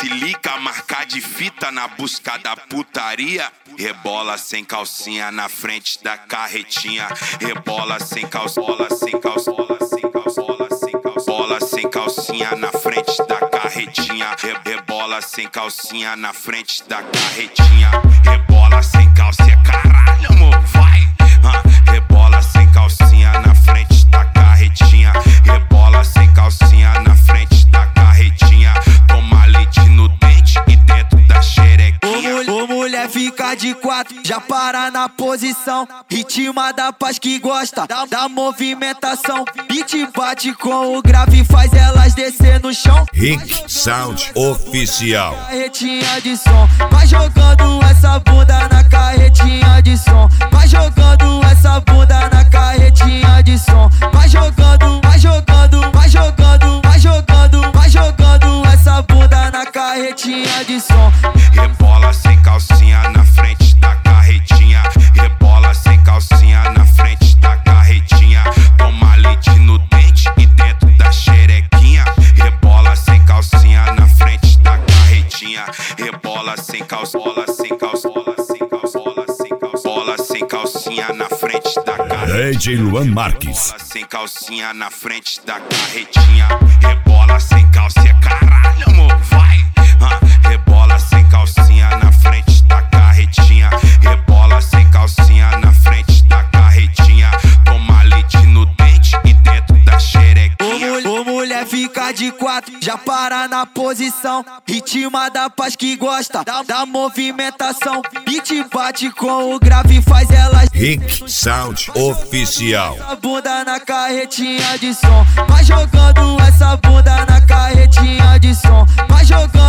Se liga, marca de fita na busca da putaria. Rebola sem calcinha na frente da carretinha. Rebola sem calcinha, bola sem calcinha, bola sem calcinha na frente da carretinha. Rebola sem calcinha na frente da carretinha. Rebola sem calcinha, caralho, amor, vai. Rebola sem calcinha na frente da carretinha. Rebola sem calcinha na frente da carretinha. Toma leite no dente e dentro da xerequinha. Ô mulher fica de quatro, já para na posição. Ritma da paz que gosta da movimentação. Beat bate com o grave, faz elas descer no chão. Rick Sound Oficial. Carretinha de som, vai jogando essa bunda na carretinha de som. Vai jogando essa bunda na carretinha de som. Vai jogando, vai jogando, vai jogando, vai jogando, vai jogando essa bunda na carretinha de som. Rebola sem calcinha na frente da carretinha. Rebola sem calcinha na frente da carretinha. Toma leite no dente e dentro da xerequinha. Rebola sem calcinha na frente da carretinha. Rebola sem calcinha, bola sem calcinha, bola sem calcinha na frente da carretinha. DJ Luan Marques. Rebola sem calcinha na frente da carretinha. Rebola sem calcinha, caralho, amor, vai. Rebola sem calcinha na frente da carretinha. Rebola sem calcinha na frente da carretinha. Toma leite no dente e dentro da xerequinha. Ô mulher fica de quatro, já para na posição. Ritma da paz que gosta da movimentação. Beat bate com o grave, faz elas Rick Sound Oficial. essa bunda na carretinha de som. Vai jogando essa bunda na carretinha de som. Vai jogando